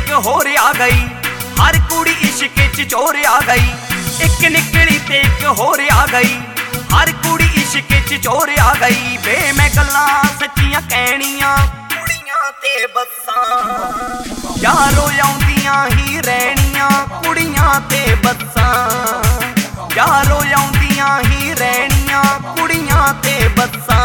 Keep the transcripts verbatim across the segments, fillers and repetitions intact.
एक होर आ गई, हर कुड़ी इश्क च चोर आ गई। एक निकली ते एक होर आ गई, हर कुड़ी इश्क च चोर आ गई। वे मैं गल्लां सच्चियां कहनियां कुड़ियां ते बस्सां, यारो आउंदियां ही रहनियां कुड़ियां ते बस्सां, यारो आउंदियां ही रहनियां कुड़ियां ते बस्सां।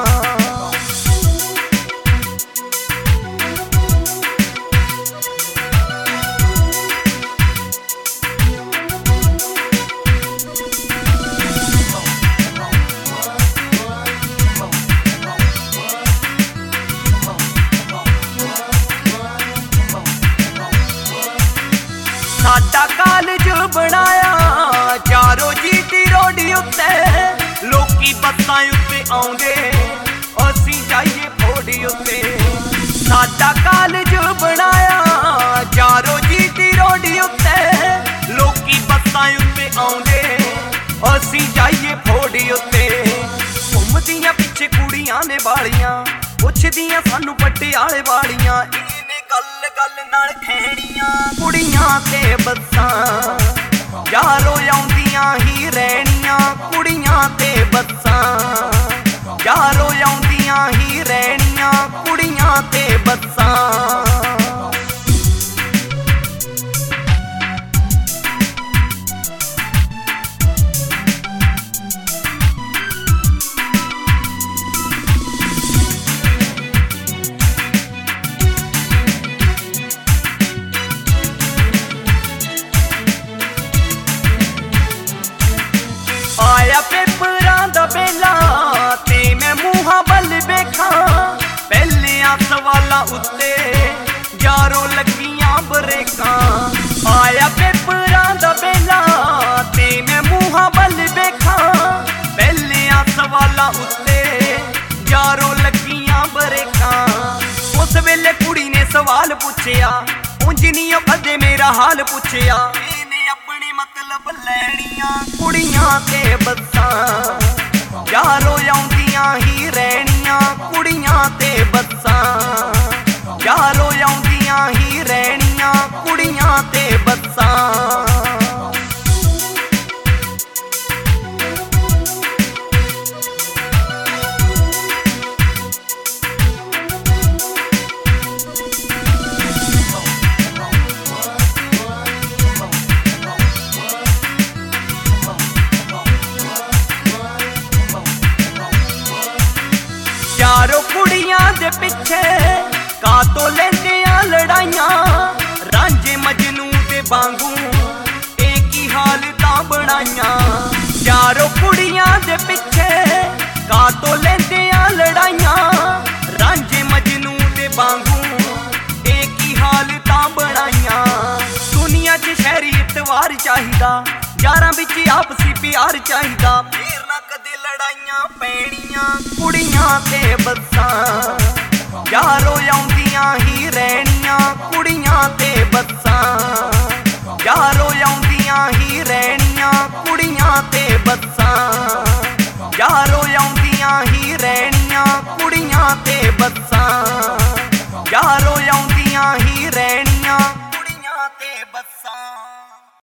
साडा कालज बनाया चारो जीटी रोड उत्ते, लोकी बसां उत्ते आउंदे असीं जाइए फोड़ी उत्ते। साडा कालज बनाया चारो जीटी रोड उत्ते, लोकी बसां उत्ते आउंदे असीं जाइए फोड़ी उत्ते। घुमदियां पिछे कुड़ियां ने वालियां, पुछदियां सानू पटियाले वालियां, गल गल नाल खेड़ियां कुड़ियां ते बस्सां, यारो आउंदियां ही रहनियां कुड़ियां ते बस्सां, यारो आउंदियां ही रहनियां कुड़ियां ते बस्सां। आया पेपरां दा बेला ते मैं मूहां बल वेखां, पहलियां सवालां उत्ते यारो लगियां बरेकां। आया पेपरां दा बेला ते मैं मूहां बल वेखां, पहलियां सवालां उत्ते यारो लगियां बरेकां। उस वेले कुड़ी ने सवाल पुछया, उंज नी कदे मेरा हाल पुछया, अपने मतलब लैनियां कुड़ियां ते बस्सां, यारो आउंदियां ही रहनियां कुड़ियां ते बस्सां, यारो आउंदियां ही रहनियां कुड़ियां ते बस्सां। यारो कुड़ियां दे पिछे कातो लेंदियां लड़ाइयां, रांझे मजनू दे वांगू एक ही हालतां बनाइयां। यारो कुड़ियां दे पिछे कातो लेंदियां लड़ाइयां, रांझे मजनू दे वांगू एक ही हालतां बनाइयां। दुनिया च शहरी इतवार चाहिदा, यारां विच आपसी प्यार चाहिदा, फिर ना कदे लड़ाइयां पैणियां कुड़ियां ते बस्सां, यारो आउंदियां ही रहनियां कुड़ियां ते बस्सां, यारो आउंदियां ही रहनियां कुड़ियां ते बस्सां, यारो आउंदियां ही रहनियां कुड़ियां ते बस्सां, यारो आउंदियां ही रहनियां कुड़ियां ते बस्सां।